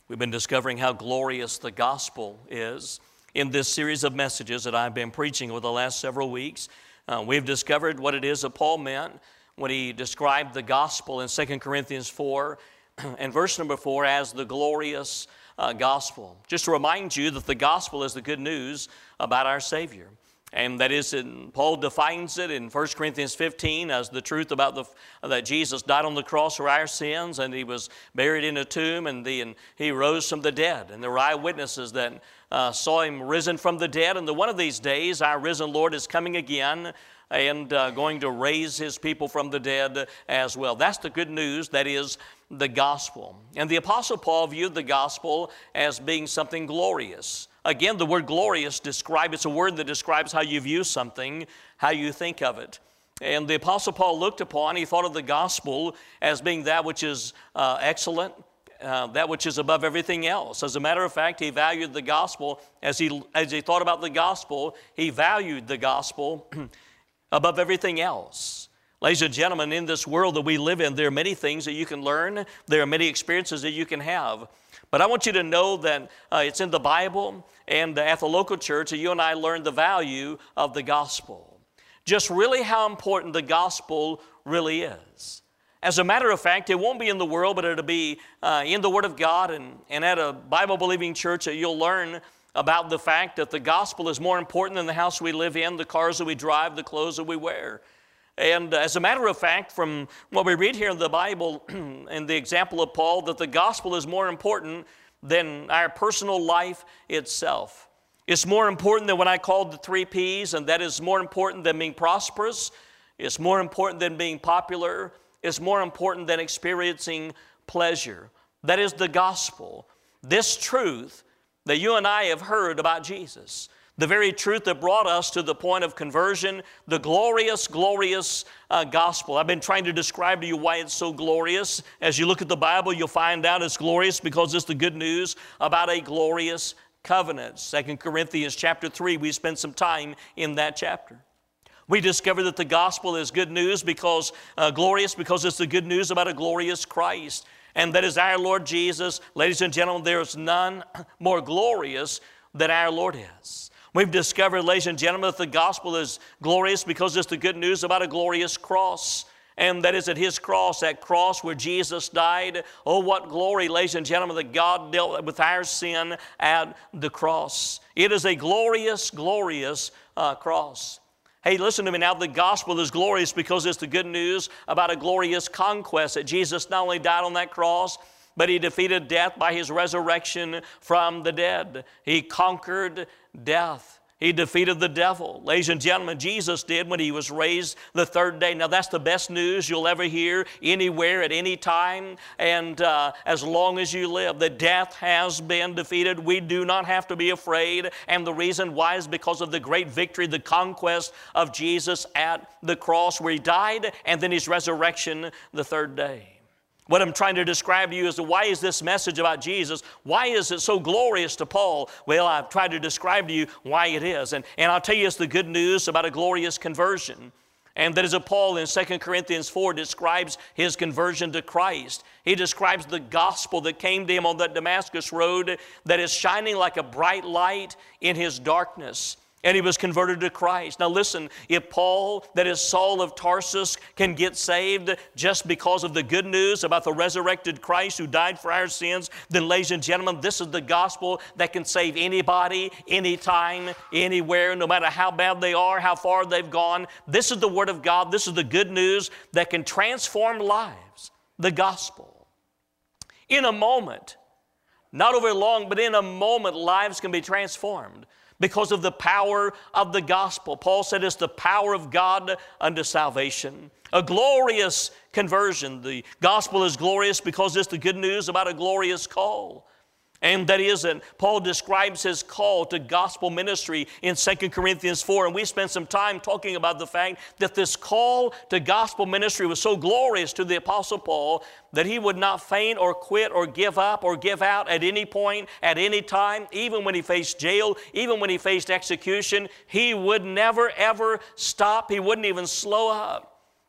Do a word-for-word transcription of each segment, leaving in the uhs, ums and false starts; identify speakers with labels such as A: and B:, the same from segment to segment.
A: We've been discovering how glorious the gospel is in this series of messages that I've been preaching over the last several weeks. Uh, we've discovered what it is that Paul meant when he described the gospel in Second Corinthians four and verse number four as the glorious uh, gospel. Just to remind you that the gospel is the good news about our Savior. And that is, in, Paul defines it in First Corinthians fifteen as the truth about the, that Jesus died on the cross for our sins, and he was buried in a tomb, and, the, and he rose from the dead. And there were eyewitnesses that uh, saw him risen from the dead. And the, one of these days, our risen Lord is coming again and uh, going to raise his people from the dead as well. That's the good news, that is the gospel. And the Apostle Paul viewed the gospel as being something glorious. Again, the word glorious describe, it's a word that describes how you view something, how you think of it. And the Apostle Paul looked upon, he thought of the gospel as being that which is uh, excellent, uh, that which is above everything else. As a matter of fact, he valued the gospel, as he, as he thought about the gospel, he valued the gospel above everything else. Ladies and gentlemen, in this world that we live in, there are many things that you can learn. There are many experiences that you can have. But I want you to know that uh, it's in the Bible and at the local church that you and I learn the value of the gospel. Just really how important the gospel really is. As a matter of fact, it won't be in the world, but it'll be uh, in the Word of God and, and at a Bible-believing church that you'll learn about the fact that the gospel is more important than the house we live in, the cars that we drive, the clothes that we wear. And as a matter of fact, from what we read here in the Bible, in the example of Paul, that the gospel is more important than our personal life itself. It's more important than what I called the three P's, and that is more important than being prosperous. It's more important than being popular. It's more important than experiencing pleasure. That is the gospel. This truth that you and I have heard about Jesus. The very truth that brought us to the point of conversion, the glorious, glorious uh, gospel. I've been trying to describe to you why it's so glorious. As you look at the Bible, you'll find out it's glorious because it's the good news about a glorious covenant. Second Corinthians chapter three, we spent some time in that chapter. We discover that the gospel is good news because, uh, glorious because it's the good news about a glorious Christ. And that is our Lord Jesus. Ladies and gentlemen, there is none more glorious than our Lord is. We've discovered, ladies and gentlemen, that the gospel is glorious because it's the good news about a glorious cross. And that is at His cross, that cross where Jesus died. Oh, what glory, ladies and gentlemen, that God dealt with our sin at the cross. It is a glorious, glorious uh, cross. Hey, listen to me now. The gospel is glorious because it's the good news about a glorious conquest, that Jesus not only died on that cross, but He defeated death by His resurrection from the dead. He conquered death. He defeated the devil. Ladies and gentlemen, Jesus did when He was raised the third day. Now that's the best news you'll ever hear anywhere at any time and uh, as long as you live. That death has been defeated. We do not have to be afraid. And the reason why is because of the great victory, the conquest of Jesus at the cross where He died and then His resurrection the third day. What I'm trying to describe to you is why is this message about Jesus, why is it so glorious to Paul? Well, I've tried to describe to you why it is. And, and I'll tell you it's the good news about a glorious conversion. And that is what Paul in Second Corinthians four describes his conversion to Christ. He describes the gospel that came to him on that Damascus road that is shining like a bright light in his darkness. And he was converted to Christ. Now listen, if Paul, that is Saul of Tarsus, can get saved just because of the good news about the resurrected Christ who died for our sins, then ladies and gentlemen, this is the gospel that can save anybody, anytime, anywhere, no matter how bad they are, how far they've gone. This is the Word of God. This is the good news that can transform lives, the gospel. In a moment, not over long, but in a moment, lives can be transformed. Because of the power of the gospel. Paul said it's the power of God unto salvation. A glorious conversion. The gospel is glorious because it's the good news about a glorious call. And that is, and Paul describes his call to gospel ministry in Second Corinthians four. And we spent some time talking about the fact that this call to gospel ministry was so glorious to the Apostle Paul that he would not faint or quit or give up or give out at any point, at any time, even when he faced jail, even when he faced execution. He would never, ever stop. He wouldn't even slow up.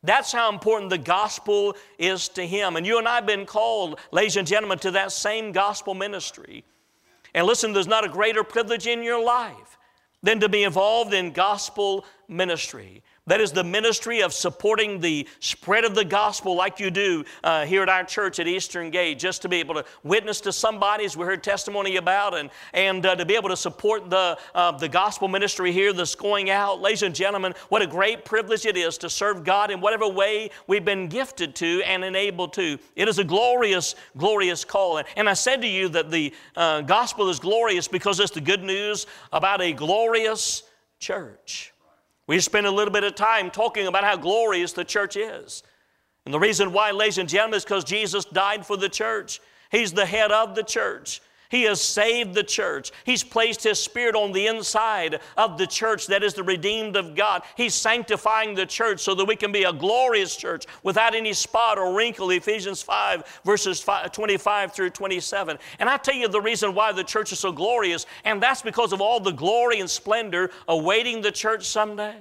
A: That's how important the gospel is to him. And you and I have been called, ladies and gentlemen, to that same gospel ministry. And listen, there's not a greater privilege in your life than to be involved in gospel ministry. That is the ministry of supporting the spread of the gospel like you do uh, here at our church at Eastern Gate, just to be able to witness to somebody, as we heard testimony about, and, and uh, to be able to support the, uh, the gospel ministry here that's going out. Ladies and gentlemen, what a great privilege it is to serve God in whatever way we've been gifted to and enabled to. It is a glorious, glorious call. And I said to you that the uh, gospel is glorious because it's the good news about a glorious church. We spent a little bit of time talking about how glorious the church is. And the reason why, ladies and gentlemen, is because Jesus died for the church. He's the head of the church. He has saved the church. He's placed His Spirit on the inside of the church that is the redeemed of God. He's sanctifying the church so that we can be a glorious church without any spot or wrinkle, Ephesians five, verses twenty-five through twenty-seven. And I tell you the reason why the church is so glorious, and that's because of all the glory and splendor awaiting the church someday.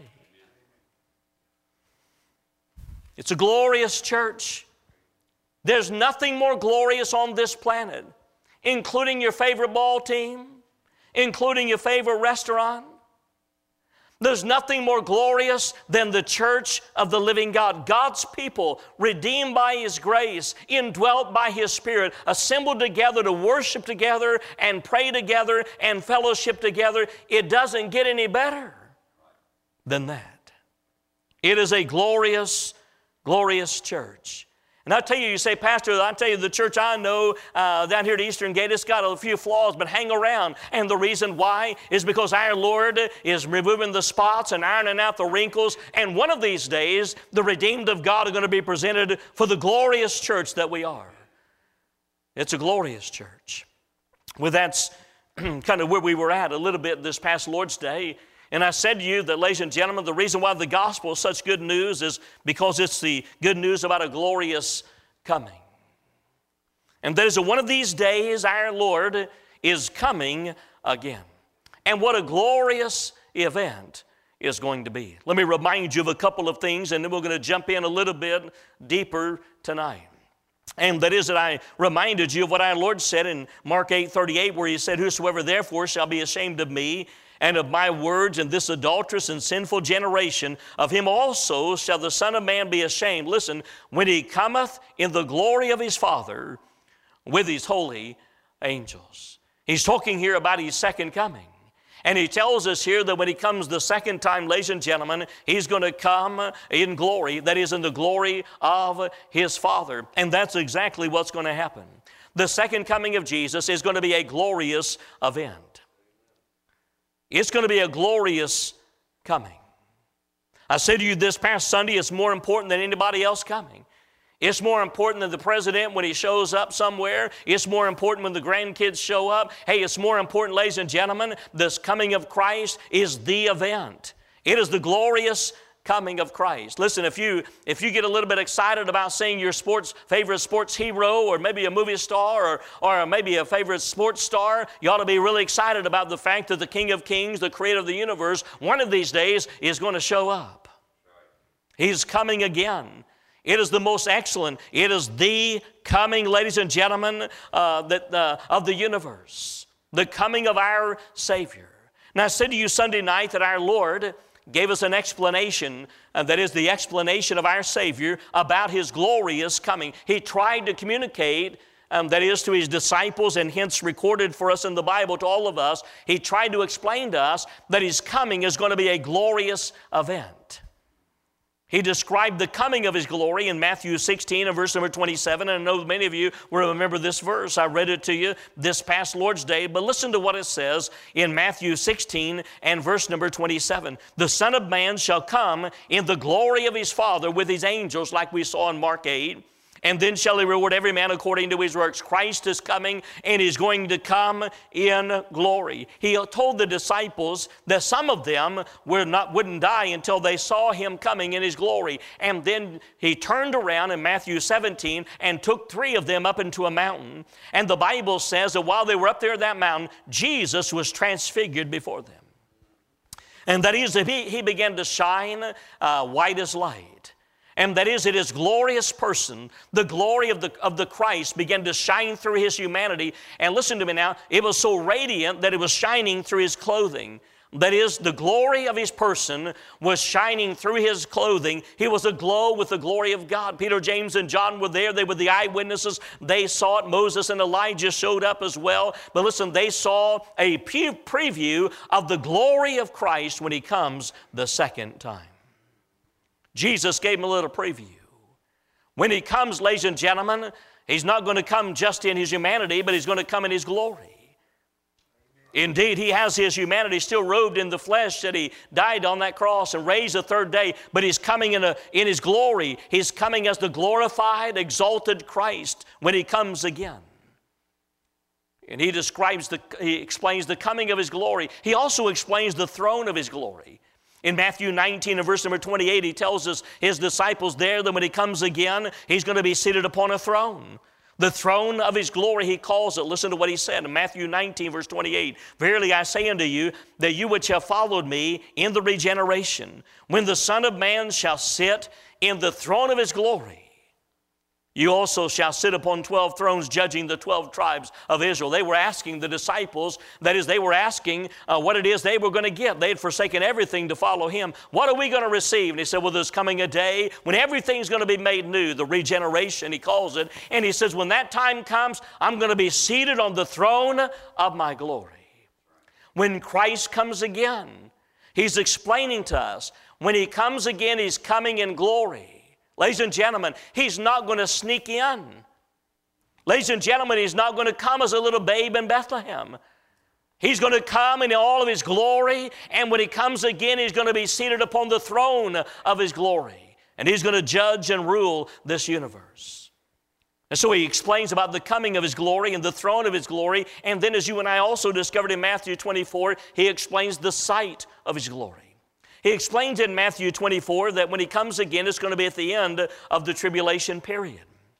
A: It's a glorious church. There's nothing more glorious on this planet, including your favorite ball team, including your favorite restaurant. There's nothing more glorious than the church of the living God. God's people, redeemed by His grace, indwelt by His Spirit, assembled together to worship together and pray together and fellowship together. It doesn't get any better than that. It is a glorious, glorious church. And I tell you, you say, Pastor, I tell you, the church I know uh, down here at Eastern Gate, it's got a few flaws, but hang around. And the reason why is because our Lord is removing the spots and ironing out the wrinkles. And one of these days, the redeemed of God are going to be presented for the glorious church that we are. It's a glorious church. Well, that's kind of where we were at a little bit this past Lord's Day. And I said to you that, ladies and gentlemen, the reason why the gospel is such good news is because it's the good news about a glorious coming. And that is that one of these days our Lord is coming again. And what a glorious event is going to be. Let me remind you of a couple of things, and then we're going to jump in a little bit deeper tonight. And that is that I reminded you of what our Lord said in Mark eight thirty-eight, where He said, "Whosoever therefore shall be ashamed of me and of my words in this adulterous and sinful generation, of him also shall the Son of Man be ashamed." Listen, when He cometh in the glory of His Father with His holy angels. He's talking here about His second coming. And He tells us here that when He comes the second time, ladies and gentlemen, He's going to come in glory, that is in the glory of His Father. And that's exactly what's going to happen. The second coming of Jesus is going to be a glorious event. It's going to be a glorious coming. I said to you this past Sunday, it's more important than anybody else coming. It's more important than the president when he shows up somewhere. It's more important when the grandkids show up. Hey, it's more important, ladies and gentlemen, this coming of Christ is the event. It is the glorious coming of Christ. Listen, if you if you get a little bit excited about seeing your sports favorite sports hero, or maybe a movie star, or, or maybe a favorite sports star, you ought to be really excited about the fact that the King of Kings, the Creator of the universe, one of these days is going to show up. He's coming again. It is the most excellent. It is the coming, ladies and gentlemen, uh, that, uh, of the universe. The coming of our Savior. Now, I said to you Sunday night that our Lord gave us an explanation, uh, that is the explanation of our Savior about His glorious coming. He tried to communicate, um, that is to His disciples, and hence recorded for us in the Bible to all of us. He tried to explain to us that His coming is going to be a glorious event. He described the coming of His glory in Matthew sixteen and verse number twenty-seven. And I know many of you will remember this verse. I read it to you this past Lord's Day. But listen to what it says in Matthew sixteen and verse number twenty-seven. "The Son of Man shall come in the glory of His Father with His angels," like we saw in Mark eight. "And then shall He reward every man according to his works." Christ is coming, and He's going to come in glory. He told the disciples that some of them were not, wouldn't die until they saw Him coming in His glory. And then He turned around in Matthew seventeen and took three of them up into a mountain. And the Bible says that while they were up there at that mountain, Jesus was transfigured before them. And that is, He, he began to shine uh, white as light. And that is, that his glorious person, the glory of the, of the Christ, began to shine through his humanity. And listen to me now, it was so radiant that it was shining through his clothing. That is, the glory of his person was shining through his clothing. He was aglow with the glory of God. Peter, James, and John were there. They were the eyewitnesses. They saw it. Moses and Elijah showed up as well. But listen, they saw a preview of the glory of Christ when he comes the second time. Jesus gave him a little preview. When he comes, ladies and gentlemen, he's not going to come just in his humanity, but he's going to come in his glory. Indeed, he has his humanity still robed in the flesh that he died on that cross and raised the third day, but he's coming in, a, in his glory. He's coming as the glorified, exalted Christ when he comes again. And he describes, the, he explains the coming of his glory. He also explains the throne of his glory. In Matthew nineteen and verse number twenty-eight, he tells us his disciples there that when he comes again, he's going to be seated upon a throne. The throne of his glory, he calls it. Listen to what he said in Matthew nineteen, verse twenty-eight. Verily I say unto you, that you which have followed me in the regeneration, when the Son of Man shall sit in the throne of his glory, you also shall sit upon twelve thrones, judging the twelve tribes of Israel. They were asking the disciples, that is, they were asking uh, what it is they were going to get. They had forsaken everything to follow him. What are we going to receive? And he said, well, there's coming a day when everything's going to be made new, the regeneration, he calls it. And he says, when that time comes, I'm going to be seated on the throne of my glory. When Christ comes again, he's explaining to us, when he comes again, he's coming in glory. Ladies and gentlemen, he's not going to sneak in. Ladies and gentlemen, he's not going to come as a little babe in Bethlehem. He's going to come in all of his glory, and when he comes again, he's going to be seated upon the throne of his glory, and he's going to judge and rule this universe. And so he explains about the coming of his glory and the throne of his glory, and then as you and I also discovered in Matthew twenty-four, he explains the sight of his glory. He explains in Matthew twenty-four that when he comes again, it's going to be at the end of the tribulation period.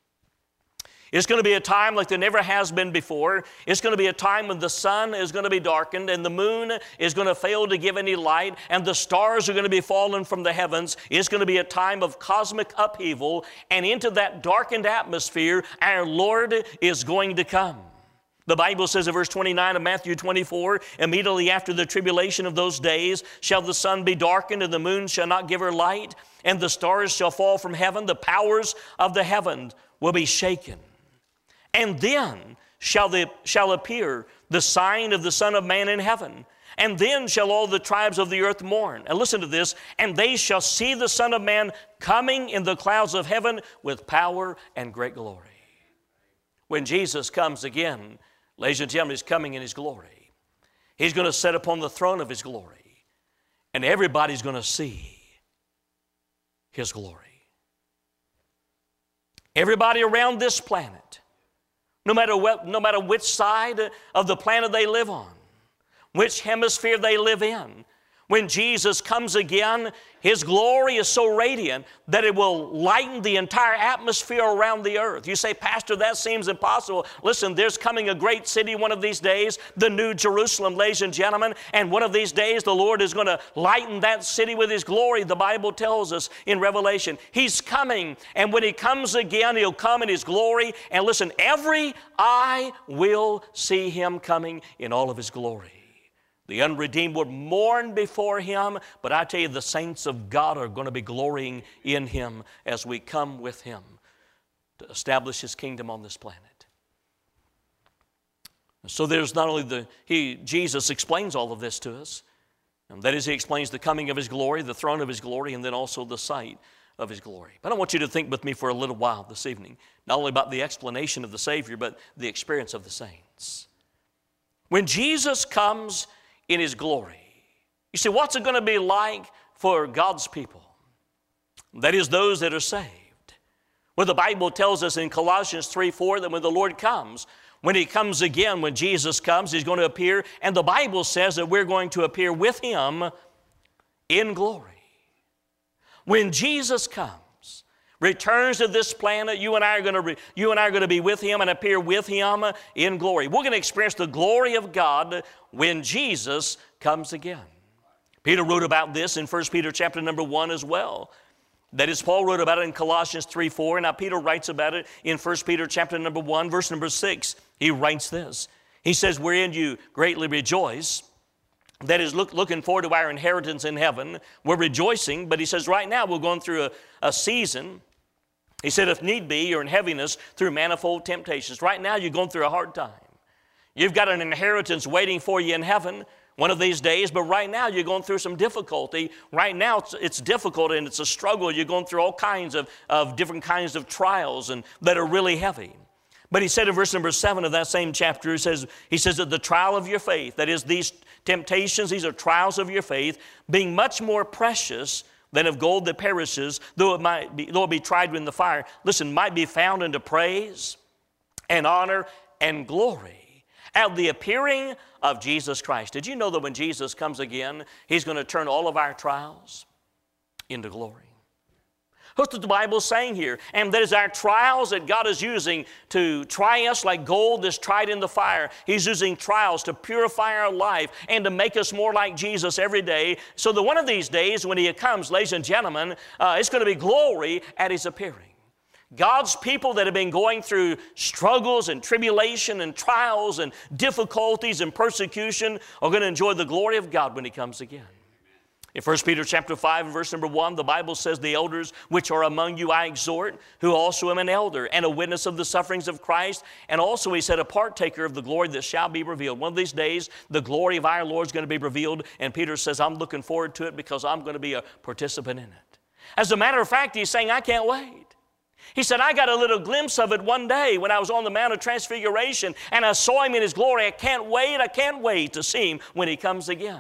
A: It's going to be a time like there never has been before. It's going to be a time when the sun is going to be darkened and the moon is going to fail to give any light and the stars are going to be fallen from the heavens. It's going to be a time of cosmic upheaval, and into that darkened atmosphere, our Lord is going to come. The Bible says in verse twenty-nine of Matthew twenty-four, immediately after the tribulation of those days shall the sun be darkened, and the moon shall not give her light, and the stars shall fall from heaven. The powers of the heaven will be shaken. And then shall, the, shall appear the sign of the Son of Man in heaven. And then shall all the tribes of the earth mourn. And listen to this, and they shall see the Son of Man coming in the clouds of heaven with power and great glory. When Jesus comes again, ladies and gentlemen, he's coming in his glory. He's going to sit upon the throne of his glory, and everybody's going to see his glory. Everybody around this planet, no matter what, no matter which side of the planet they live on, which hemisphere they live in, when Jesus comes again, his glory is so radiant that it will lighten the entire atmosphere around the earth. You say, Pastor, that seems impossible. Listen, there's coming a great city one of these days, the New Jerusalem, ladies and gentlemen, and one of these days the Lord is going to lighten that city with his glory. The Bible tells us in Revelation, he's coming, and when he comes again, he'll come in his glory, and listen, every eye will see him coming in all of his glory. The unredeemed would mourn before him, but I tell you, the saints of God are going to be glorying in him as we come with him to establish his kingdom on this planet. So there's not only the, he, Jesus explains all of this to us. And that is, he explains the coming of his glory, the throne of his glory, and then also the sight of his glory. But I want you to think with me for a little while this evening, not only about the explanation of the Savior, but the experience of the saints. When Jesus comes in his glory, you see, what's it going to be like for God's people? That is, those that are saved. Well, the Bible tells us in Colossians three four that when the Lord comes, when he comes again, when Jesus comes, he's going to appear, and the Bible says that we're going to appear with him in glory. When Jesus comes, returns to this planet, you and I are going to re, you and I are going to be with him and appear with him in glory. We're going to experience the glory of God when Jesus comes again. Peter wrote about this in First Peter chapter number one as well. That is, Paul wrote about it in Colossians three four, and now Peter writes about it in First Peter chapter number one, verse number six. He writes this. He says, wherein you greatly rejoice. That is, look, looking forward to our inheritance in heaven. We're rejoicing, but he says right now we're going through a, a season. He said, if need be, you're in heaviness through manifold temptations. Right now you're going through a hard time. You've got an inheritance waiting for you in heaven one of these days, but right now you're going through some difficulty. Right now it's, it's difficult and it's a struggle. You're going through all kinds of, of different kinds of trials and that are really heavy. But he said in verse number seven of that same chapter, he says, he says that the trial of your faith, that is these temptations, these are trials of your faith, being much more precious than of gold that perishes, though it might be, though it be tried in the fire, listen, might be found unto praise and honor and glory at the appearing of Jesus Christ. Did you know that when Jesus comes again, he's going to turn all of our trials into glory? That's what the Bible is saying here. And that is our trials that God is using to try us like gold that's tried in the fire. He's using trials to purify our life and to make us more like Jesus every day. So that one of these days when he comes, ladies and gentlemen, uh, it's going to be glory at his appearing. God's people that have been going through struggles and tribulation and trials and difficulties and persecution are going to enjoy the glory of God when he comes again. In First Peter chapter five, verse number one, the Bible says, the elders which are among you I exhort, who also am an elder and a witness of the sufferings of Christ, and also, he said, a partaker of the glory that shall be revealed. One of these days, the glory of our Lord is going to be revealed, and Peter says, I'm looking forward to it because I'm going to be a participant in it. As a matter of fact, he's saying, I can't wait. He said, I got a little glimpse of it one day when I was on the Mount of Transfiguration, and I saw him in his glory. I can't wait, I can't wait to see him when he comes again.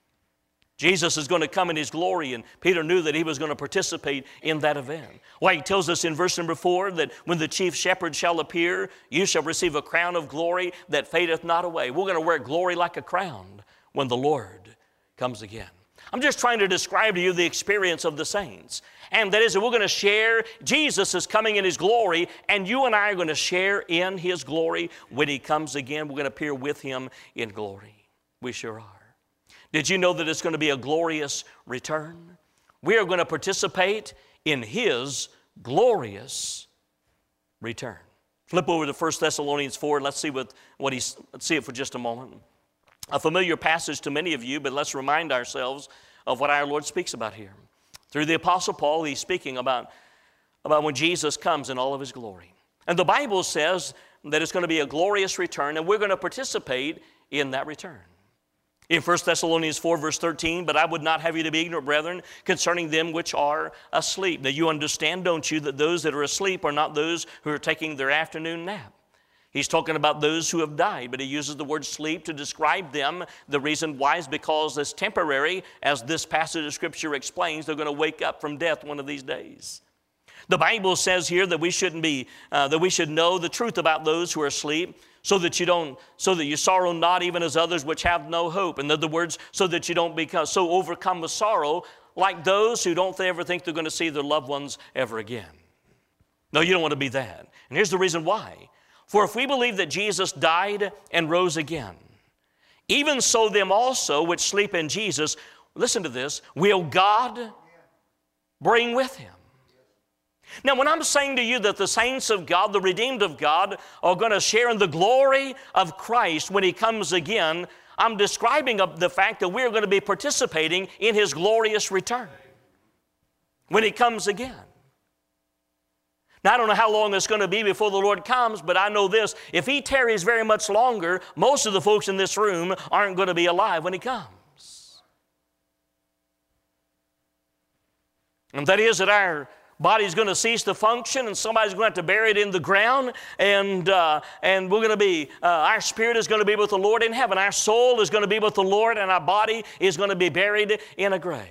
A: Jesus is going to come in his glory, and Peter knew that he was going to participate in that event. Well, he tells us in verse number four that when the chief shepherd shall appear, you shall receive a crown of glory that fadeth not away. We're going to wear glory like a crown when the Lord comes again. I'm just trying to describe to you the experience of the saints. And that is that we're going to share, Jesus is coming in his glory, and you and I are going to share in his glory when he comes again. We're going to appear with him in glory. We sure are. Did you know that it's going to be a glorious return? We are going to participate in his glorious return. Flip over to First Thessalonians four. Let's see what, what he's, let's see it for just a moment. A familiar passage to many of you, but let's remind ourselves of what our Lord speaks about here. Through the Apostle Paul, he's speaking about, about when Jesus comes in all of his glory. And the Bible says that it's going to be a glorious return, and we're going to participate in that return. In First Thessalonians four, verse thirteen, but I would not have you to be ignorant, brethren, concerning them which are asleep. Now you understand, don't you, that those that are asleep are not those who are taking their afternoon nap. He's talking about those who have died, but he uses the word sleep to describe them. The reason why is because it's temporary. As this passage of Scripture explains, they're going to wake up from death one of these days. The Bible says here that we shouldn't be, uh, that we should know the truth about those who are asleep, so that you don't, so that you sorrow not even as others which have no hope. In other words, so that you don't become so overcome with sorrow like those who don't ever think they're going to see their loved ones ever again. No, you don't want to be that. And here's the reason why. For if we believe that Jesus died and rose again, even so them also which sleep in Jesus, listen to this, will God bring with him. Now, when I'm saying to you that the saints of God, the redeemed of God, are going to share in the glory of Christ when he comes again, I'm describing the fact that we're going to be participating in his glorious return when he comes again. Now, I don't know how long it's going to be before the Lord comes, but I know this. If he tarries very much longer, most of the folks in this room aren't going to be alive when he comes. And that is that our body's going to cease to function, and somebody's going to have to bury it in the ground, and uh, and we're going to be, uh, our spirit is going to be with the Lord in heaven. Our soul is going to be with the Lord, and our body is going to be buried in a grave.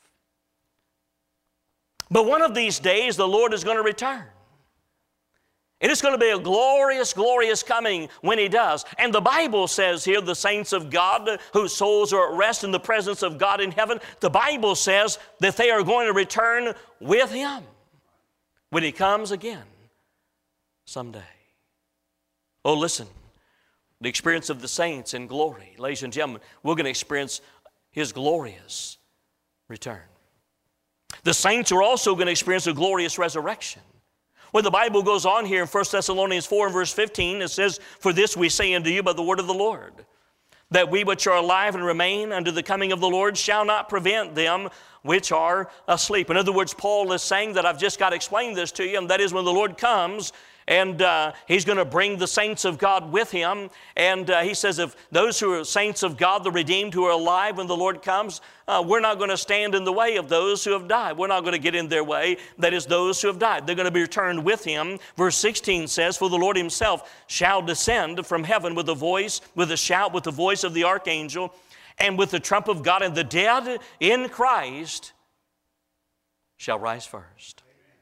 A: But one of these days, the Lord is going to return. And it's going to be a glorious, glorious coming when he does. And the Bible says here, the saints of God whose souls are at rest in the presence of God in heaven, the Bible says that they are going to return with him when he comes again someday. Oh, listen, the experience of the saints in glory. Ladies and gentlemen, we're going to experience his glorious return. The saints are also going to experience a glorious resurrection. When the Bible goes on here in First Thessalonians four and verse fifteen, it says, "For this we say unto you by the word of the Lord, that we which are alive and remain unto the coming of the Lord shall not prevent them which are asleep." In other words, Paul is saying that I've just got to explain this to you, and that is when the Lord comes, and uh, He's going to bring the saints of God with Him. And uh, He says, if those who are saints of God, the redeemed who are alive when the Lord comes, uh, we're not going to stand in the way of those who have died. We're not going to get in their way. That is, those who have died. They're going to be returned with Him. Verse sixteen says, "For the Lord Himself shall descend from heaven with a voice, with a shout, with the voice of the archangel, and with the trump of God, and the dead in Christ shall rise first."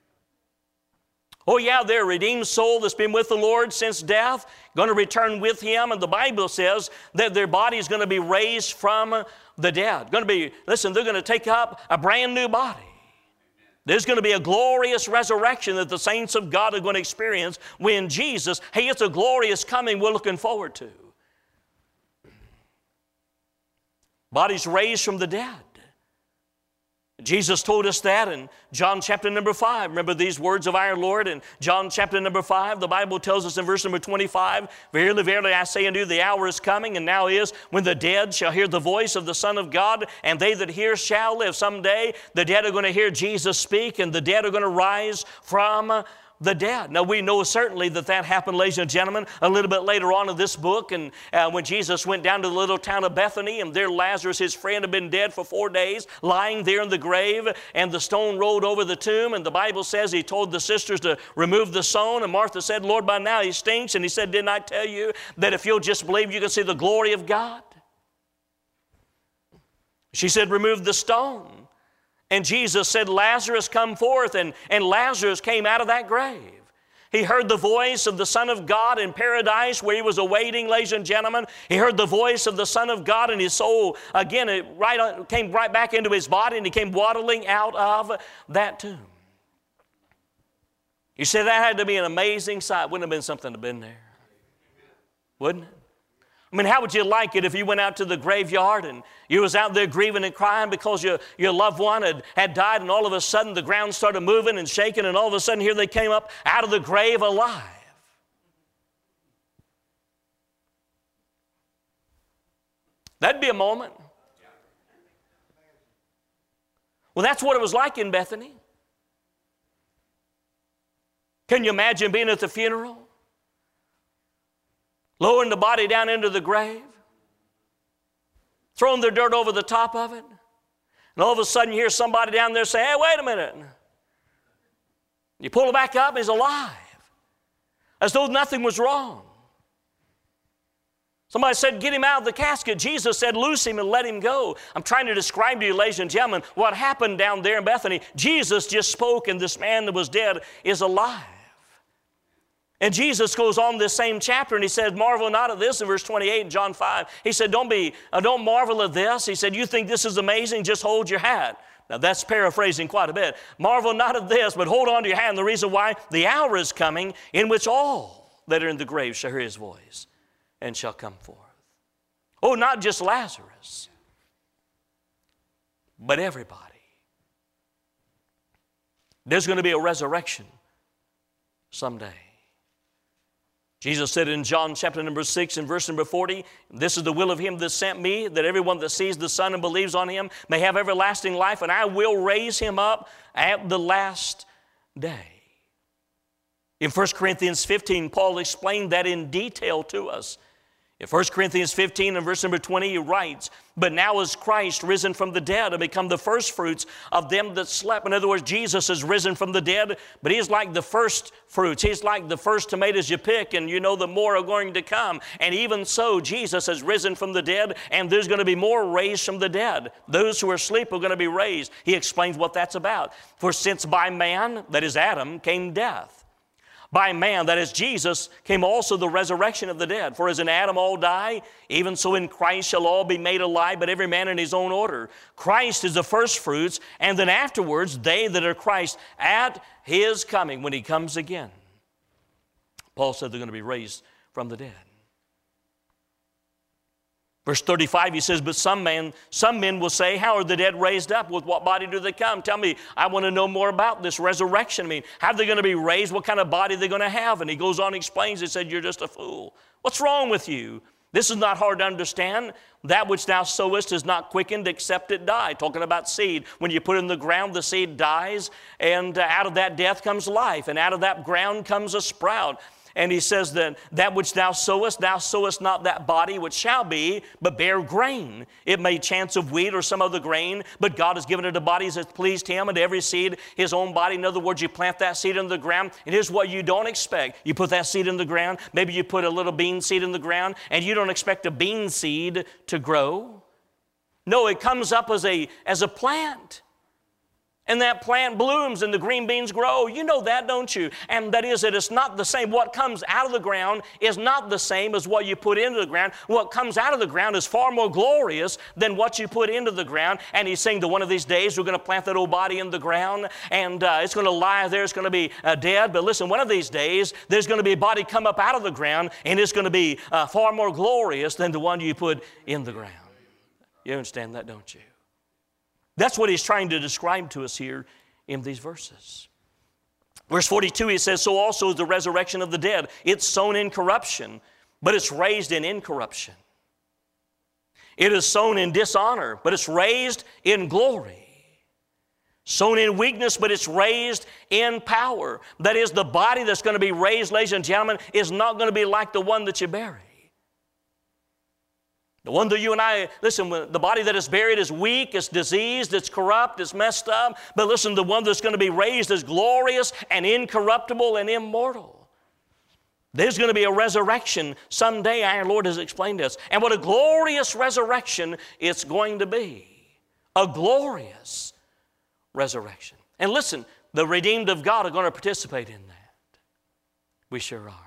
A: Oh yeah, they're a redeemed soul that's been with the Lord since death, going to return with Him. And the Bible says that their body is going to be raised from the dead. Going to be, listen, they're going to take up a brand new body. There's going to be a glorious resurrection that the saints of God are going to experience when Jesus, hey, it's a glorious coming we're looking forward to. Bodies raised from the dead. Jesus told us that in John chapter number five. Remember these words of our Lord in John chapter number five. The Bible tells us in verse number twenty-five, "Verily, verily, I say unto you, the hour is coming, and now is, when the dead shall hear the voice of the Son of God, and they that hear shall live." Someday the dead are going to hear Jesus speak, and the dead are going to rise from the dead. Now we know certainly that that happened, ladies and gentlemen, a little bit later on in this book, and uh, when Jesus went down to the little town of Bethany, and there Lazarus, his friend, had been dead for four days, lying there in the grave, and the stone rolled over the tomb, and the Bible says He told the sisters to remove the stone, and Martha said, "Lord, by now he stinks," and He said, "Didn't I tell you that if you'll just believe, you can see the glory of God?" She said, "Remove the stone." And Jesus said, "Lazarus, come forth." And, and Lazarus came out of that grave. He heard the voice of the Son of God in paradise where he was awaiting, ladies and gentlemen. He heard the voice of the Son of God, and his soul, again, it right on, came right back into his body, and he came waddling out of that tomb. You say that had to be an amazing sight. Wouldn't have been something to have been there. Wouldn't it? I mean, how would you like it if you went out to the graveyard and you was out there grieving and crying because your, your loved one had, had died, and all of a sudden the ground started moving and shaking, and all of a sudden here they came up out of the grave alive. That'd be a moment. Well, that's what it was like in Bethany. Can you imagine being at the funeral? Lowering the body down into the grave, throwing the dirt over the top of it, and all of a sudden you hear somebody down there say, "Hey, wait a minute." You pull it back up, he's alive, as though nothing was wrong. Somebody said, "Get him out of the casket." Jesus said, "Loose him and let him go." I'm trying to describe to you, ladies and gentlemen, what happened down there in Bethany. Jesus just spoke, and this man that was dead is alive. And Jesus goes on this same chapter, and He said, "Marvel not at this," in verse twenty-eight in John five. He said, don't be, uh, don't marvel at this. He said, "You think this is amazing? Just hold your hat." Now that's paraphrasing quite a bit. "Marvel not at this, but hold on to your hat." And the reason why, the hour is coming in which all that are in the grave shall hear His voice and shall come forth. Oh, not just Lazarus, but everybody. There's going to be a resurrection someday. Jesus said in John chapter number six and verse number forty, "This is the will of Him that sent me, that everyone that sees the Son and believes on Him may have everlasting life, and I will raise him up at the last day." In First Corinthians fifteen, Paul explained that in detail to us. In First Corinthians fifteen and verse number twenty, he writes, "But now is Christ risen from the dead and become the first fruits of them that slept." In other words, Jesus is risen from the dead, but He's like the first fruits. He's like the first tomatoes you pick, and you know the more are going to come. And even so, Jesus has risen from the dead, and there's going to be more raised from the dead. Those who are asleep are going to be raised. He explains what that's about. "For since by man," that is Adam, "came death, by man," that is Jesus, "came also the resurrection of the dead. For as in Adam all die, even so in Christ shall all be made alive, but every man in his own order. Christ is the first fruits, and then afterwards they that are Christ at His coming," when He comes again. Paul said they're going to be raised from the dead. Verse thirty-five, he says, but some men, some men will say, how are the dead raised up? With what body do they come? Tell me, I want to know more about this resurrection. I mean, how are they going to be raised? What kind of body are they going to have? And he goes on and explains, he said, you're just a fool. What's wrong with you? This is not hard to understand. That which thou sowest is not quickened except it die. Talking about seed. When you put it in the ground, the seed dies, and uh, out of that death comes life, and out of that ground comes a sprout. And he says that that which thou sowest, thou sowest not that body which shall be, but bear grain. It may chance of wheat or some other grain, but God has given it a body as pleased him, and every seed his own body. In other words, you plant that seed in the ground, and here's what you don't expect. You put that seed in the ground, maybe you put a little bean seed in the ground, and you don't expect a bean seed to grow. No, it comes up as a, as a plant. And that plant blooms and the green beans grow. You know that, don't you? And that is that it's not the same. What comes out of the ground is not the same as what you put into the ground. What comes out of the ground is far more glorious than what you put into the ground. And he's saying that one of these days we're going to plant that old body in the ground, and uh, it's going to lie there. It's going to be uh, dead. But listen, one of these days there's going to be a body come up out of the ground, and it's going to be uh, far more glorious than the one you put in the ground. You understand that, don't you? That's what he's trying to describe to us here in these verses. Verse forty-two, he says, so also is the resurrection of the dead. It's sown in corruption, but it's raised in incorruption. It is sown in dishonor, but it's raised in glory. Sown in weakness, but it's raised in power. That is, the body that's going to be raised, ladies and gentlemen, is not going to be like the one that you bury. The one that you and I, listen, the body that is buried is weak, it's diseased, it's corrupt, it's messed up. But listen, the one that's going to be raised is glorious and incorruptible and immortal. There's going to be a resurrection someday, our Lord has explained to us. And what a glorious resurrection it's going to be. A glorious resurrection. And listen, the redeemed of God are going to participate in that. We sure are.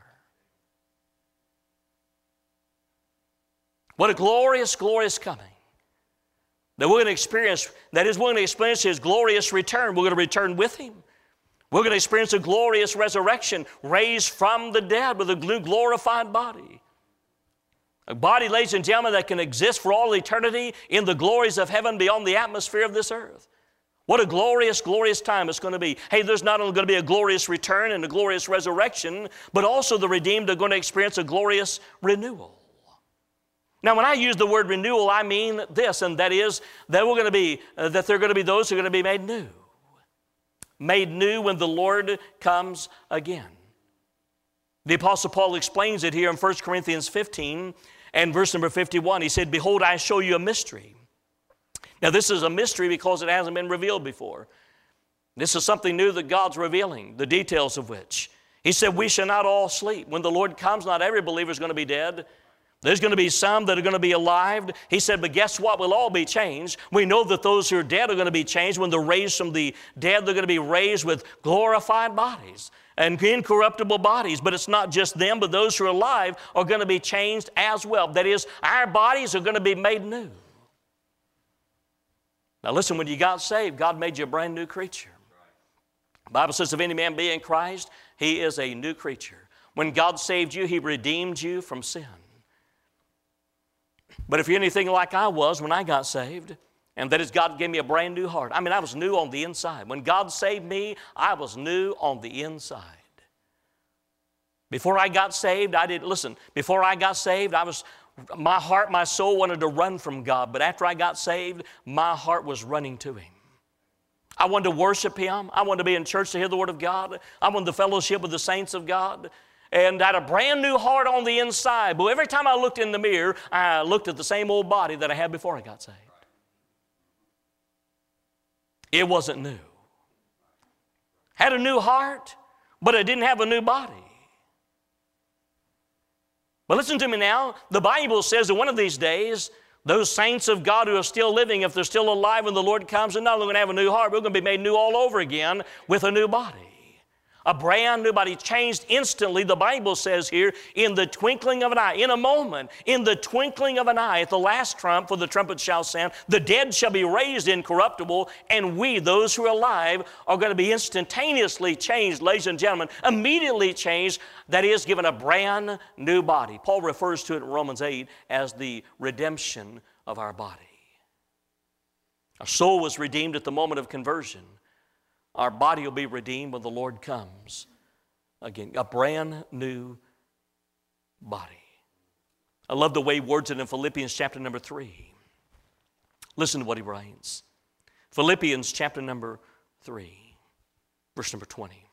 A: What a glorious, glorious coming. That we're going to experience, that is, we're going to experience His glorious return. We're going to return with Him. We're going to experience a glorious resurrection, raised from the dead with a new glorified body. A body, ladies and gentlemen, that can exist for all eternity in the glories of heaven beyond the atmosphere of this earth. What a glorious, glorious time it's going to be. Hey, there's not only going to be a glorious return and a glorious resurrection, but also the redeemed are going to experience a glorious renewal. Now, when I use the word renewal, I mean this, and that is that we're going to be, uh, that there are going to be those who are going to be made new. Made new when the Lord comes again. The Apostle Paul explains it here in First Corinthians fifteen and verse number fifty-one. He said, behold, I show you a mystery. Now, this is a mystery because it hasn't been revealed before. This is something new that God's revealing, the details of which. He said, we shall not all sleep. When the Lord comes, not every believer is going to be dead. There's going to be some that are going to be alive. He said, but guess what? We'll all be changed. We know that those who are dead are going to be changed. When they're raised from the dead, they're going to be raised with glorified bodies and incorruptible bodies. But it's not just them, but those who are alive are going to be changed as well. That is, our bodies are going to be made new. Now listen, when you got saved, God made you a brand new creature. The Bible says, if any man be in Christ, he is a new creature. When God saved you, He redeemed you from sin. But if you're anything like I was when I got saved, and that is God gave me a brand new heart. I mean, I was new on the inside. When God saved me, I was new on the inside. Before I got saved, I didn't, listen, before I got saved, I was, my heart, my soul wanted to run from God. But after I got saved, my heart was running to Him. I wanted to worship Him. I wanted to be in church to hear the Word of God. I wanted to fellowship with the saints of God. And I had a brand new heart on the inside. But every time I looked in the mirror, I looked at the same old body that I had before I got saved. It wasn't new. Had a new heart, but I didn't have a new body. But listen to me now. The Bible says that one of these days, those saints of God who are still living, if they're still alive when the Lord comes, they're not only going to have a new heart, we're going to be made new all over again with a new body. A brand new body, changed instantly, the Bible says here, in the twinkling of an eye, in a moment, in the twinkling of an eye, at the last trump, for the trumpet shall sound, the dead shall be raised incorruptible, and we, those who are alive, are going to be instantaneously changed, ladies and gentlemen, immediately changed, that is, given a brand new body. Paul refers to it in Romans eight as the redemption of our body. Our soul was redeemed at the moment of conversion. Our body will be redeemed when the Lord comes again. A brand new body. I love the way he words it in Philippians chapter number three. Listen to what he writes. Philippians chapter number three, verse number twenty.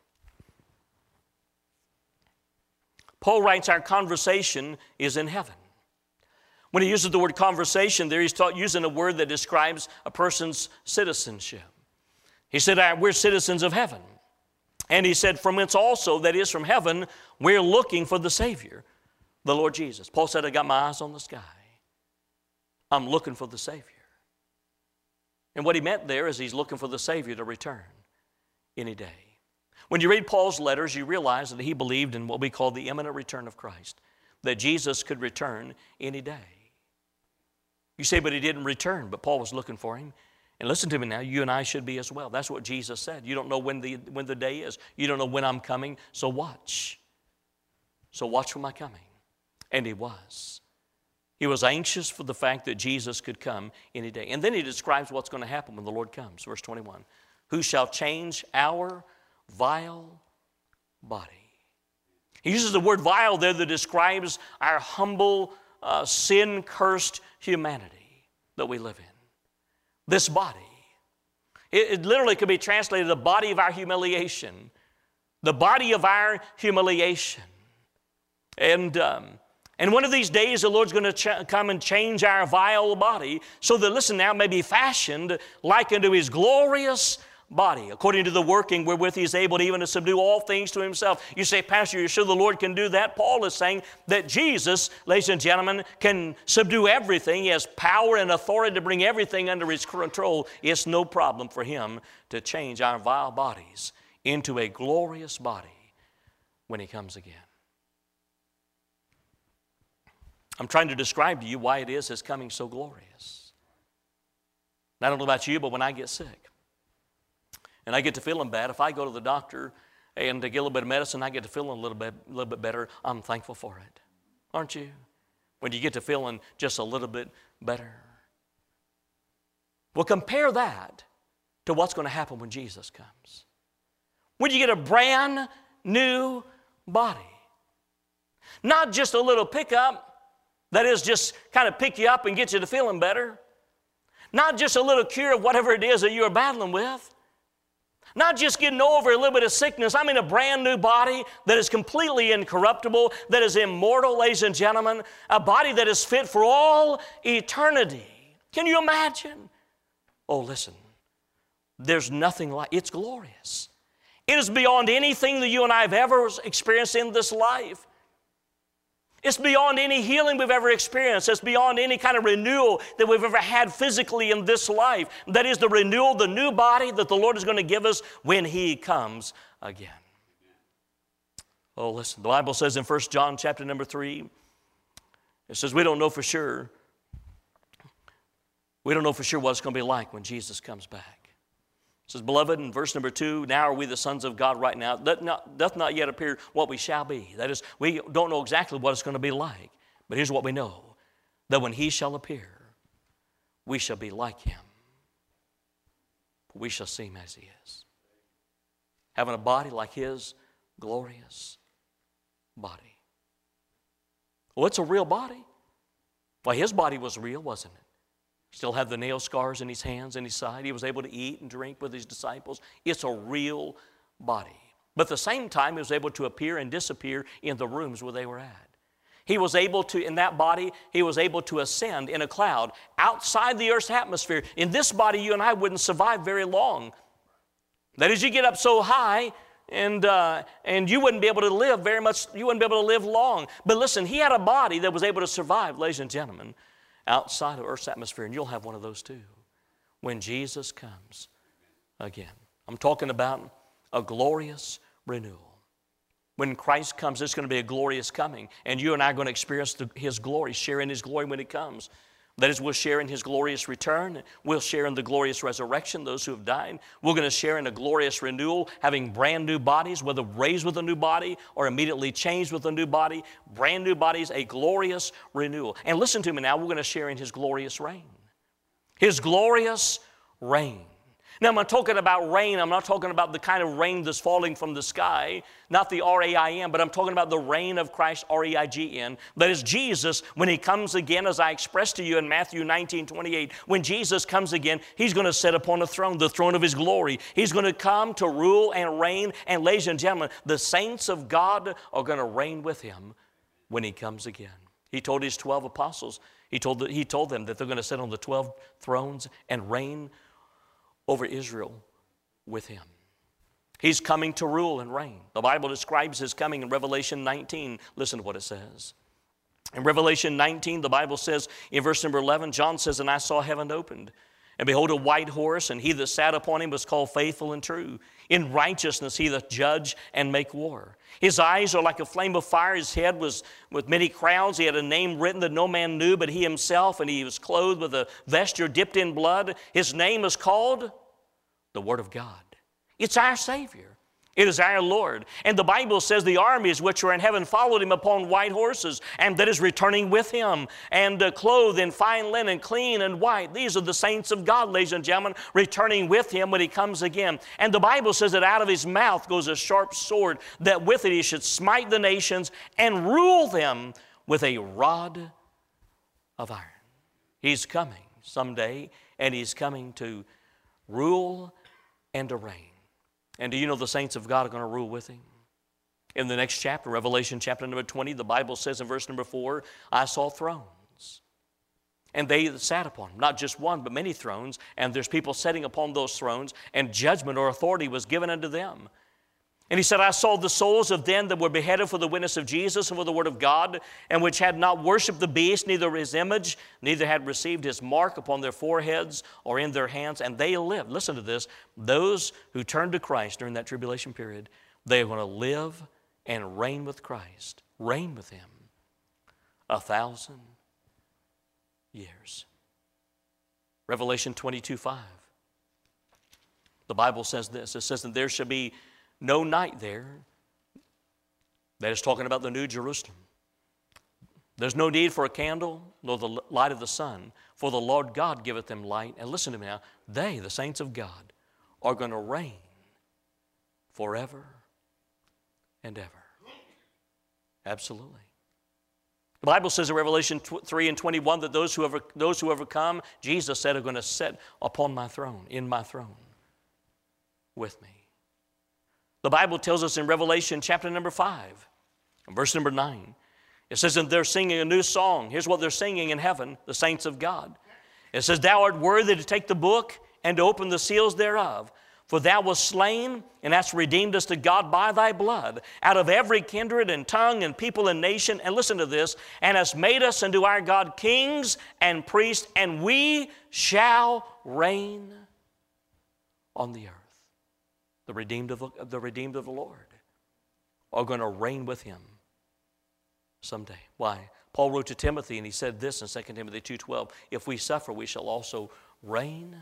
A: Paul writes, our conversation is in heaven. When he uses the word conversation there, he's taught using a word that describes a person's citizenship. He said, we're citizens of heaven. And he said, from whence also, that is from heaven, we're looking for the Savior, the Lord Jesus. Paul said, I got my eyes on the sky. I'm looking for the Savior. And what he meant there is he's looking for the Savior to return any day. When you read Paul's letters, you realize that he believed in what we call the imminent return of Christ, that Jesus could return any day. You say, but he didn't return, but Paul was looking for him. And listen to me now, you and I should be as well. That's what Jesus said. You don't know when the, when the day is. You don't know when I'm coming, so watch. So watch for my coming. And he was. He was anxious for the fact that Jesus could come any day. And then he describes what's going to happen when the Lord comes. Verse twenty-one. Who shall change our vile body. He uses the word vile there that describes our humble, uh, sin-cursed humanity that we live in. This body. It, it literally could be translated the body of our humiliation. The body of our humiliation. And, um, and one of these days the Lord's going to ch- come and change our vile body so that, listen now, may be fashioned like unto His glorious body, according to the working wherewith He is able to even to subdue all things to Himself. You say, Pastor, you're sure the Lord can do that? Paul is saying that Jesus, ladies and gentlemen, can subdue everything. He has power and authority to bring everything under His control. It's no problem for Him to change our vile bodies into a glorious body when He comes again. I'm trying to describe to you why it is His coming so glorious. And I don't know about you, but when I get sick, and I get to feeling bad, if I go to the doctor and to get a little bit of medicine, I get to feeling a little bit, a little bit better, I'm thankful for it. Aren't you? When you get to feeling just a little bit better. Well, compare that to what's going to happen when Jesus comes. When you get a brand new body. Not just a little pickup, that is just kind of pick you up and get you to feeling better. Not just a little cure of whatever it is that you are battling with. Not just getting over a little bit of sickness. I mean a brand new body that is completely incorruptible, that is immortal, ladies and gentlemen. A body that is fit for all eternity. Can you imagine? Oh, listen. There's nothing like, it's glorious. It is beyond anything that you and I have ever experienced in this life. It's beyond any healing we've ever experienced. It's beyond any kind of renewal that we've ever had physically in this life. That is the renewal, the new body that the Lord is going to give us when He comes again. Oh, listen, the Bible says in First John chapter number three, it says we don't know for sure. We don't know for sure what it's going to be like when Jesus comes back. It says, beloved, in verse number two, now are we the sons of God right now. That not, doth not yet appear what we shall be. That is, we don't know exactly what it's going to be like. But here's what we know. That when He shall appear, we shall be like Him. We shall see Him as He is. Having a body like His glorious body. Well, it's a real body. Well, His body was real, wasn't it? Still had the nail scars in His hands and His side. He was able to eat and drink with His disciples. It's a real body. But at the same time, He was able to appear and disappear in the rooms where they were at. He was able to, in that body, He was able to ascend in a cloud outside the earth's atmosphere. In this body, you and I wouldn't survive very long. That is, you get up so high, and uh, and you wouldn't be able to live very much, you wouldn't be able to live long. But listen, He had a body that was able to survive, ladies and gentlemen, outside of earth's atmosphere, and you'll have one of those too when Jesus comes again. I'm talking about a glorious renewal. When Christ comes, it's going to be a glorious coming. And you and I are going to experience the, His glory, share in His glory when He comes. That is, we'll share in His glorious return. We'll share in the glorious resurrection, those who have died. We're going to share in a glorious renewal, having brand new bodies, whether raised with a new body or immediately changed with a new body. Brand new bodies, a glorious renewal. And listen to me now, we're going to share in His glorious reign. His glorious reign. Now, I'm not talking about rain. I'm not talking about the kind of rain that's falling from the sky, not the R A I N, but I'm talking about the reign of Christ, R E I G N. That is Jesus, when He comes again, as I expressed to you in Matthew nineteen twenty-eight, when Jesus comes again, He's going to sit upon a throne, the throne of His glory. He's going to come to rule and reign. And ladies and gentlemen, the saints of God are going to reign with Him when He comes again. He told His twelve apostles, He told, the, he told them that they're going to sit on the twelve thrones and reign over Israel with Him. He's coming to rule and reign. The Bible describes His coming in Revelation nineteen. Listen to what it says. In Revelation nineteen, the Bible says in verse number eleven, John says, "And I saw heaven opened, and behold a white horse, and he that sat upon him was called Faithful and True. In righteousness he doth judge and make war. His eyes are like a flame of fire. His head was with many crowns. He had a name written that no man knew but He Himself, and He was clothed with a vesture dipped in blood. His name is called the Word of God." It's our Savior. It is our Lord. And the Bible says the armies which are in heaven followed Him upon white horses, and that is returning with Him, and uh, clothed in fine linen, clean and white. These are the saints of God, ladies and gentlemen, returning with Him when He comes again. And the Bible says that out of His mouth goes a sharp sword, that with it He should smite the nations and rule them with a rod of iron. He's coming someday, and He's coming to rule and to reign. And do you know the saints of God are going to rule with Him? In the next chapter, Revelation chapter number twenty, the Bible says in verse number four, "I saw thrones, and they that sat upon them," not just one, but many thrones, and there's people sitting upon those thrones, and judgment or authority was given unto them. And He said, "I saw the souls of them that were beheaded for the witness of Jesus and for the word of God, and which had not worshipped the beast, neither his image, neither had received his mark upon their foreheads or in their hands, and they lived." Listen to this. Those who turned to Christ during that tribulation period, they are going to live and reign with Christ, reign with Him a thousand years. Revelation twenty-two five. The Bible says this. It says that there shall be no night there. That is talking about the New Jerusalem. There's no need for a candle, nor the light of the sun, for the Lord God giveth them light. And listen to me now, they, the saints of God, are going to reign forever and ever. Absolutely. The Bible says in Revelation three and twenty-one that those who, ever, those who overcome, Jesus said, are going to sit upon my throne, in my throne, with me. The Bible tells us in Revelation chapter number five, verse number nine, it says, "And they're singing a new song." Here's what they're singing in heaven, the saints of God. It says, "Thou art worthy to take the book and to open the seals thereof. For Thou wast slain, and hast redeemed us to God by Thy blood, out of every kindred and tongue and people and nation." And listen to this, "And hast made us unto our God kings and priests, and we shall reign on the earth." The redeemed of the, the redeemed of the Lord are going to reign with Him someday. Why? Paul wrote to Timothy, and he said this in Second Timothy two twelve, "If we suffer, we shall also reign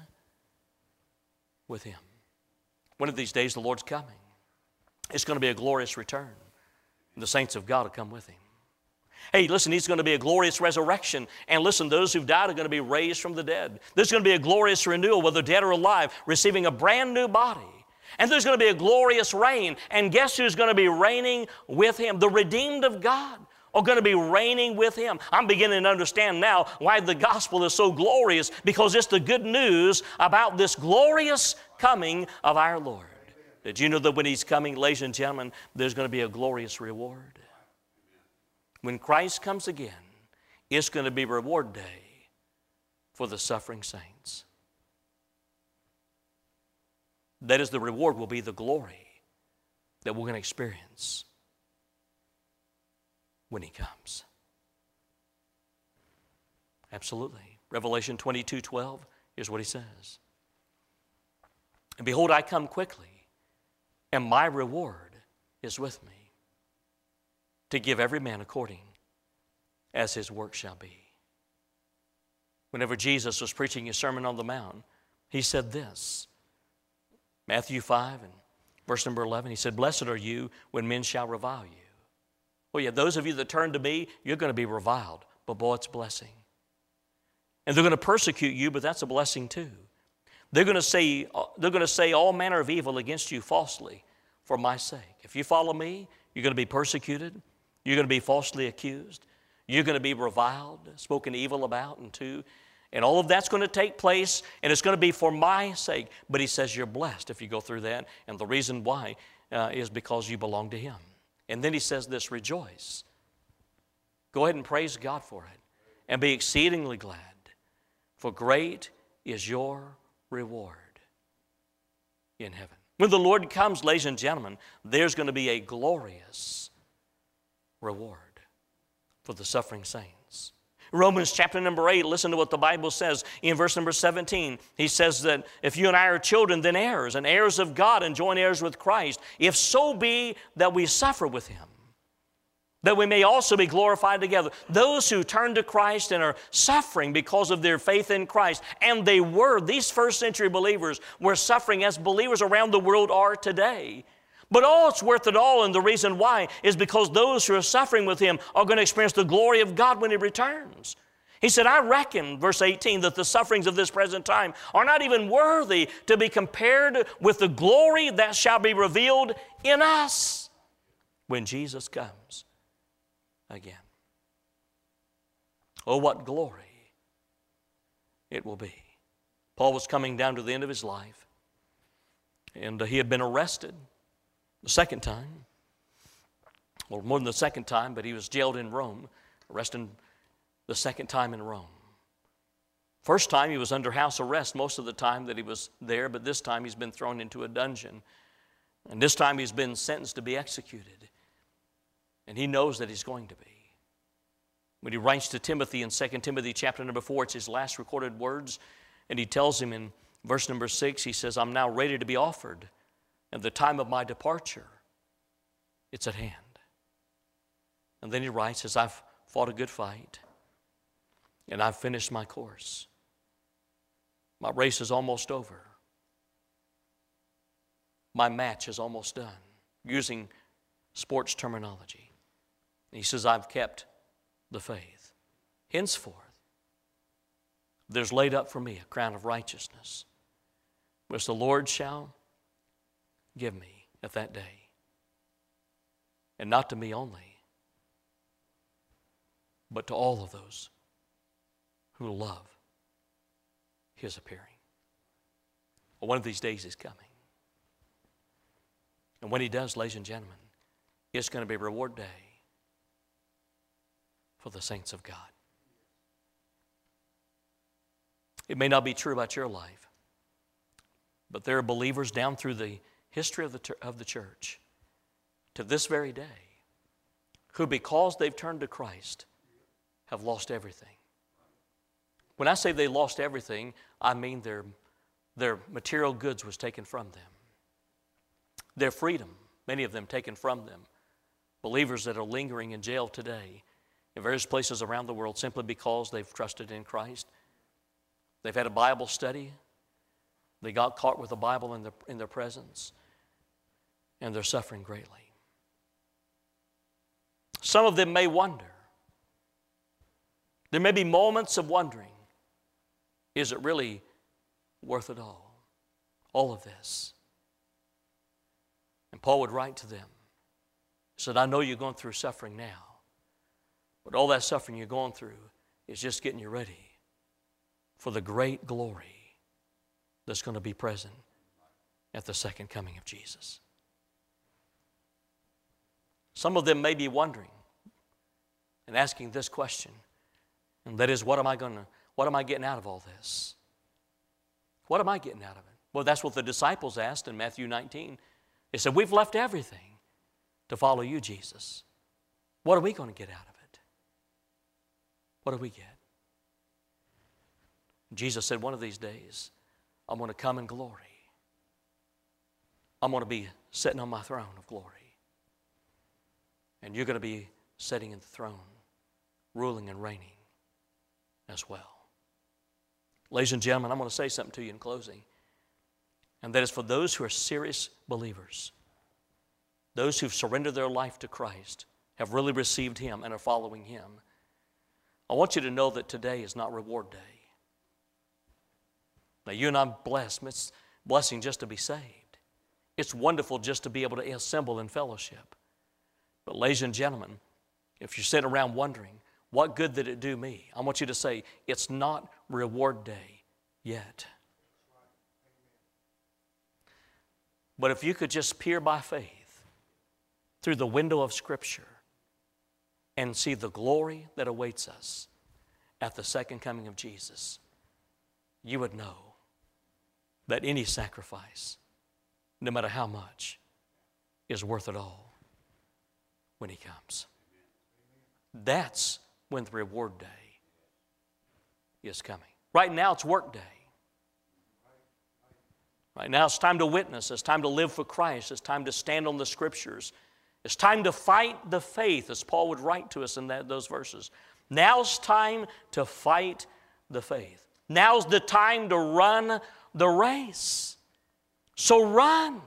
A: with Him." One of these days, the Lord's coming. It's going to be a glorious return. And the saints of God will come with Him. Hey, listen, He's going to be a glorious resurrection. And listen, those who've died are going to be raised from the dead. There's going to be a glorious renewal, whether dead or alive, receiving a brand new body. And there's going to be a glorious reign. And guess who's going to be reigning with Him? The redeemed of God are going to be reigning with Him. I'm beginning to understand now why the gospel is so glorious, because it's the good news about this glorious coming of our Lord. Did you know that when He's coming, ladies and gentlemen, there's going to be a glorious reward? When Christ comes again, it's going to be reward day for the suffering saints. That is, the reward will be the glory that we're going to experience when He comes. Absolutely. Revelation twenty-two twelve, here's what He says. "And behold, I come quickly, and my reward is with me, to give every man according as his work shall be. Whenever Jesus was preaching his Sermon on the Mount, he said this, Matthew five and verse number eleven, he said, blessed are you when men shall revile you. Well, yeah, those of you that turn to me, you're going to be reviled, but boy, it's a blessing. And they're going to persecute you, but that's a blessing too. They're going to say, they're going to say all manner of evil against you falsely for my sake. If you follow me, you're going to be persecuted. You're going to be falsely accused. You're going to be reviled, spoken evil about, and too. And all of that's going to take place, and it's going to be for my sake. But he says you're blessed if you go through that. And the reason why uh, is because you belong to him. And then he says this, rejoice. Go ahead and praise God for it. And be exceedingly glad. For great is your reward in heaven. When the Lord comes, ladies and gentlemen, there's going to be a glorious reward for the suffering saints. Romans chapter number eight, listen to what the Bible says in verse number seventeen. He says that if you and I are children, then heirs, and heirs of God, and joint heirs with Christ, if so be that we suffer with him, that we may also be glorified together. Those who turn to Christ and are suffering because of their faith in Christ, and they were, these first century believers were suffering as believers around the world are today. But all it's worth it all, and the reason why is because those who are suffering with him are going to experience the glory of God when he returns. He said, I reckon, verse eighteen, that the sufferings of this present time are not even worthy to be compared with the glory that shall be revealed in us when Jesus comes again. Oh, what glory it will be. Paul was coming down to the end of his life, and uh, he had been arrested the second time. Well, more than the second time, but he was jailed in Rome, arrested the second time in Rome. First time he was under house arrest most of the time that he was there, but this time he's been thrown into a dungeon. And this time he's been sentenced to be executed. And he knows that he's going to be. When he writes to Timothy in Second Timothy chapter number four, it's his last recorded words, and he tells him in verse number six, he says, I'm now ready to be offered, and the time of my departure, it's at hand. And then he writes, as I've fought a good fight, and I've finished my course. My race is almost over. My match is almost done, using sports terminology. He says, I've kept the faith. Henceforth, there's laid up for me a crown of righteousness, which the Lord shall give me at that day. And not to me only, but to all of those who love his appearing. Well, one of these days is coming. And when he does, ladies and gentlemen, it's going to be reward day for the saints of God. It may not be true about your life, but there are believers down through the history of the, of the church to this very day who, because they've turned to Christ, have lost everything. When I say they lost everything, I mean their, their material goods was taken from them. Their freedom, many of them taken from them. Believers that are lingering in jail today in various places around the world simply because they've trusted in Christ. They've had a Bible study. They got caught with a Bible in their, in their presence, and they're suffering greatly. Some of them may wonder. There may be moments of wondering, is it really worth it all? All of this. And Paul would write to them. He said, I know you're going through suffering now, but all that suffering you're going through is just getting you ready for the great glory that's going to be present at the second coming of Jesus. Some of them may be wondering and asking this question, and that is, what am I going to, what am I getting out of all this? What am I getting out of it? Well, that's what the disciples asked in Matthew nineteen. They said, we've left everything to follow you, Jesus. What are we going to get out of it? What do we get? Jesus said, one of these days, I'm going to come in glory. I'm going to be sitting on my throne of glory. And you're going to be sitting in the throne, ruling and reigning as well. Ladies and gentlemen, I'm going to say something to you in closing, and that is for those who are serious believers, those who've surrendered their life to Christ, have really received Him and are following Him. I want you to know that today is not reward day. Now, you and I are blessed. It's a blessing just to be saved. It's wonderful just to be able to assemble in fellowship. But ladies and gentlemen, if you're sitting around wondering, what good did it do me? I want you to say, it's not reward day yet. But if you could just peer by faith through the window of Scripture and see the glory that awaits us at the second coming of Jesus, you would know that any sacrifice, no matter how much, is worth it all when He comes. That's when the reward day is coming. Right now it's work day. Right now it's time to witness. It's time to live for Christ. It's time to stand on the Scriptures. It's time to fight the faith, as Paul would write to us in that, those verses. Now's time to fight the faith. Now's the time to run the race. So run,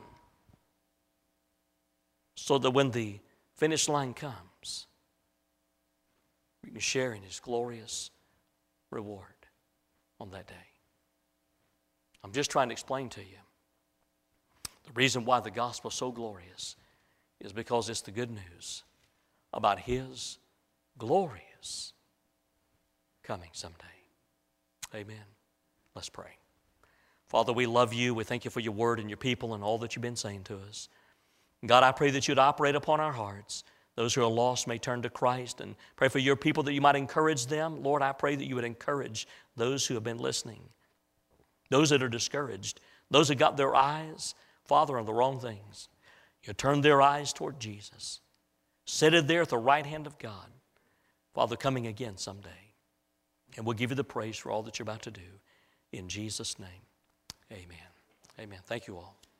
A: so that when the finish line comes, you can share in His glorious reward on that day. I'm just trying to explain to you the reason why the gospel is so glorious is because it's the good news about His glorious coming someday. Amen. Let's pray. Father, we love You. We thank You for Your word and Your people and all that You've been saying to us. God, I pray that You'd operate upon our hearts. Those who are lost may turn to Christ, and pray for Your people that You might encourage them. Lord, I pray that You would encourage those who have been listening, those that are discouraged, those who got their eyes, Father, on the wrong things. You turn their eyes toward Jesus, seated there at the right hand of God, Father, coming again someday. And we'll give You the praise for all that You're about to do. In Jesus' name, amen. Amen. Thank you all.